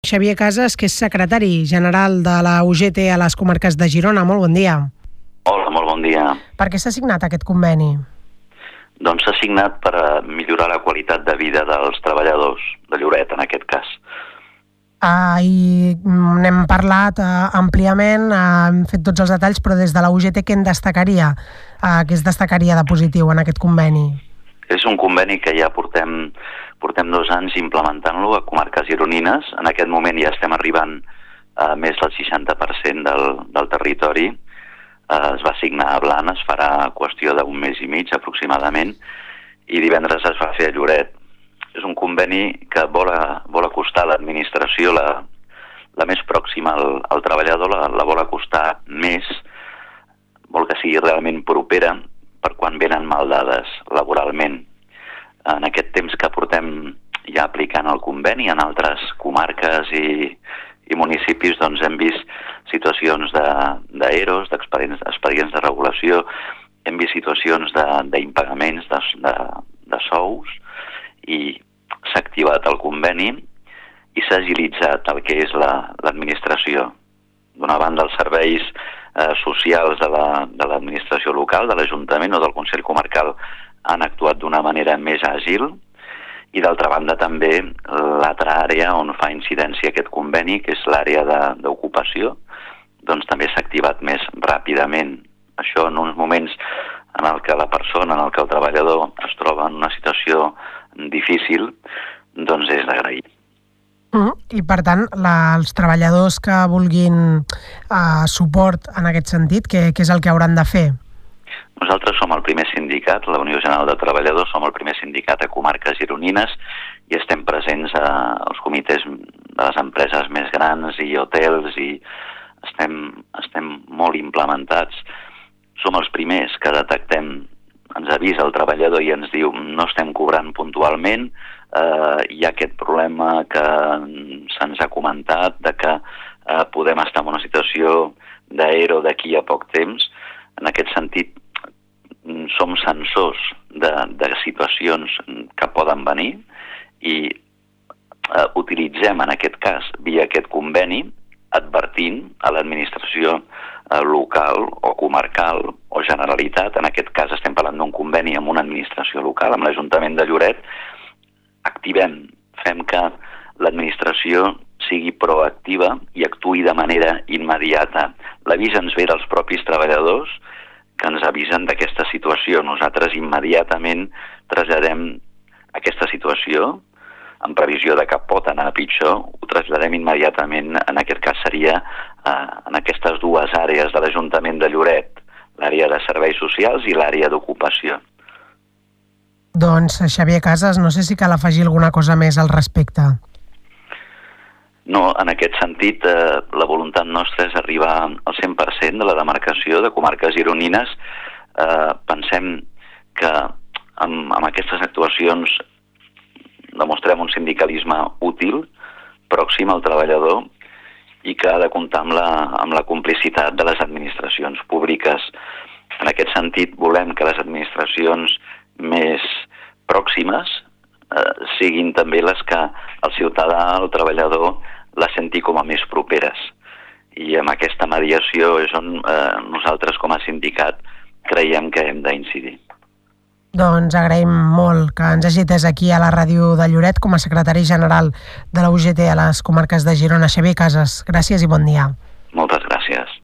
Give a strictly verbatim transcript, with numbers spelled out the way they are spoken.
Xavier Casas, que és secretari general de la U G T a les comarques de Girona. Molt bon dia. Hola, molt bon dia. Per què s'ha signat aquest conveni? Doncs s'ha signat per a millorar la qualitat de vida dels treballadors de Lloret, en aquest cas. Ah, I n'hem parlat uh, àmpliament, uh, hem fet tots els detalls, però des de la U G T què en destacaria? Uh, què es destacaria de positiu en aquest conveni? És un conveni que ja portem, portem dos anys implementant-lo a comarques gironines. En aquest moment ja estem arribant a més del seixanta per cent del, del territori. Eh, es va signar a Blanes, farà qüestió d'un mes i mig aproximadament, i divendres es va fer a Lloret. És un conveni que vol, a, vol acostar l'administració, la, la més pròxima al, al treballador, la, la vol acostar més, vol que sigui realment propera per quan venen mal dades laboralment. En aquest temps que portem ja aplicant el conveni en altres comarques i, i municipis, doncs hem vist situacions d'E R Os, d'expedients expedients de regulació, hem vist situacions d'impagaments de, de, de sous, i s'ha activat el conveni i s'ha agilitzat el que és l'administració. La, D'una banda, els serveis eh, socials de l'administració la, local, de l'Ajuntament o del Consell Comarcal han actuat d'una manera més àgil, i d'altra banda també l'altra àrea on fa incidència aquest conveni, que és l'àrea d'ocupació, doncs també s'ha activat més ràpidament. Això en uns moments en el que la persona, en el que el treballador es troba en una situació difícil, doncs és d'agrair. Mm, I per tant, la, els treballadors que vulguin uh, suport en aquest sentit, què, què és el que hauran de fer? Nosaltres som el primer sindicat, la Unió General de Treballadors, som el primer sindicat a comarques gironines i estem presents a, als comitès de les empreses més grans i hotels, i estem, estem molt implementats. Som els primers que detectem, ens avisa el treballador i ens diu no estem cobrant puntualment, eh, hi ha aquest problema que se'ns ha comentat de que eh, podem estar en una situació d'E R O d'aquí a poc temps. En aquest sentit, som sensors de, de situacions que poden venir i eh, utilitzem en aquest cas, via aquest conveni, advertint a l'administració eh, local o comarcal o Generalitat. En aquest cas estem parlant d'un conveni amb una administració local, amb l'Ajuntament de Lloret. Activem, fem que l'administració sigui proactiva i actuï de manera immediata. L'avís ens ve dels propis treballadors que ens avisen d'aquesta situació. Nosaltres immediatament traslladem aquesta situació, en previsió de que pot anar a pitjor, ho traslladem immediatament, en aquest cas seria eh, en aquestes dues àrees de l'Ajuntament de Lloret, l'àrea de serveis socials i l'àrea d'ocupació. Doncs, Xavier Casas, no sé si cal afegir alguna cosa més al respecte. No, en aquest sentit, eh, la voluntat nostra és arribar al cent per cent de la demarcació de comarques gironines. Eh, pensem que amb, amb aquestes actuacions demostrem un sindicalisme útil, pròxim al treballador, i que ha de comptar amb la, amb la complicitat de les administracions públiques. En aquest sentit, volem que les administracions més pròximes eh, siguin també les que el ciutadà, el treballador, la senti com a més properes. I amb aquesta mediació és on eh, nosaltres com a sindicat creiem que hem d'incidir. Doncs agraïm molt que ens hagi atès aquí a la ràdio de Lloret com a secretari general de la U G T a les comarques de Girona. Xavier Casas, gràcies i bon dia. Moltes gràcies.